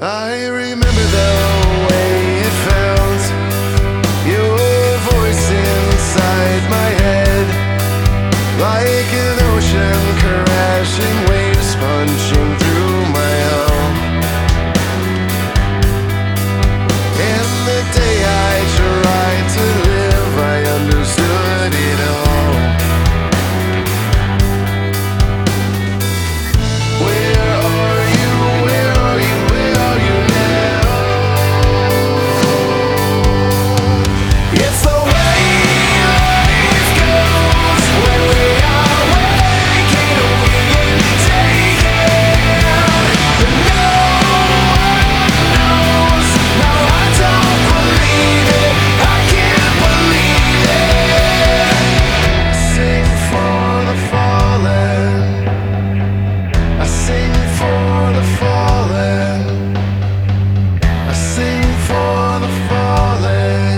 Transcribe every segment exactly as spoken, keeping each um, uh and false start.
I remember the way it felt, your voice inside my head, like an ocean crashing, waves punching through my hull. And the day I tried to live, I understood it all. Where are you? Where are you? Where are you now? It's the way life goes when we are waking, we can take it, but no one knows. No, I don't believe it. I can't believe it. I sing for the fallen. I sing for the fallen. I sing for the fallen.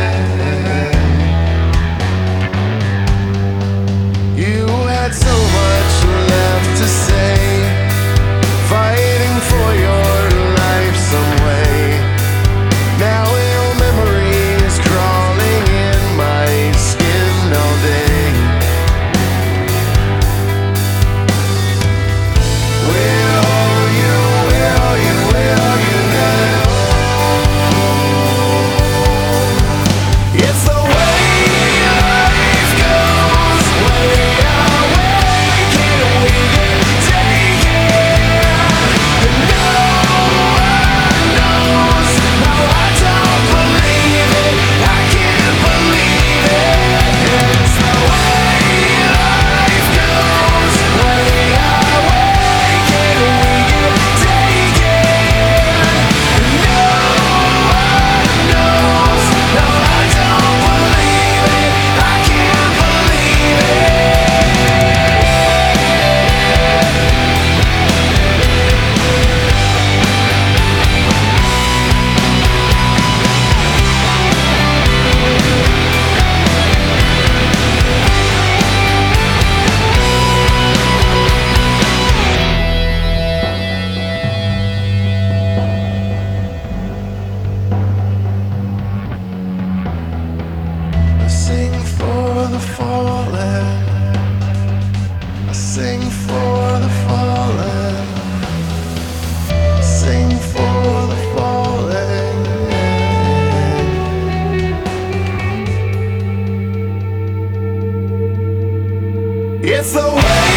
You had so much left to say, fighting for your life some way. Now your memory is crawling in my skin all day. Where are you? Where are you? Where are you now? It's the way life goes when we are waking, we can take it, but no one knows. No, I don't believe it. I can't believe it. It's the way life goes when we are waking, we can take it, but no one knows. No, I don't believe it. I can't believe it. I sing for the fallen. I sing for the fallen. I sing for the fallen. It's the way